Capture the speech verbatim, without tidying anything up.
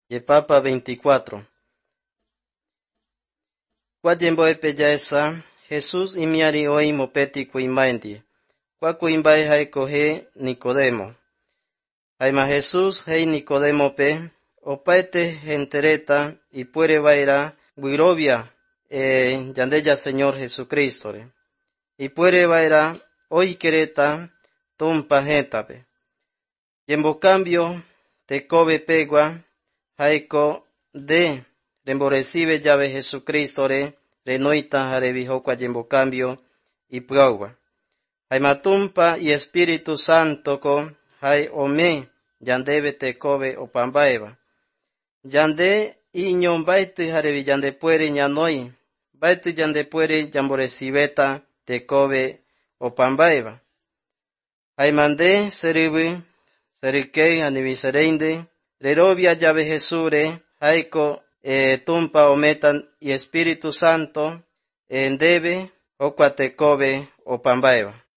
Yepapa veinticuatro. Cuayemboe peyaesa, Jesús imiari hoy mopeti cuimaendi. Cuacuimbae jaiko he Nicodemo. Jaima Jesús hei Nicodemo pe, opaete gentereta y puere vaera guirovia e yandeya Señor Jesucristo. Y puere vaera hoy quereta tumpa gentape. Yembo cambio te cobe pegua jaiko de remborecibe llave Jesucristo re renoita jarevijo yembo cambio y prueba. Jaima tumpa y Espíritu Santo ko jai ome yandebe te cobe opambaeva. Yande iñon baite jarevi yande puere ñanoi. Baite yande puere yamborecibeta te cobe opambaeva. Jaimande seribi serike aniviserende rerovia llave Jesure jaiko e tumpa ometan y Espíritu Santo en debe ocuatecobe opambaeva.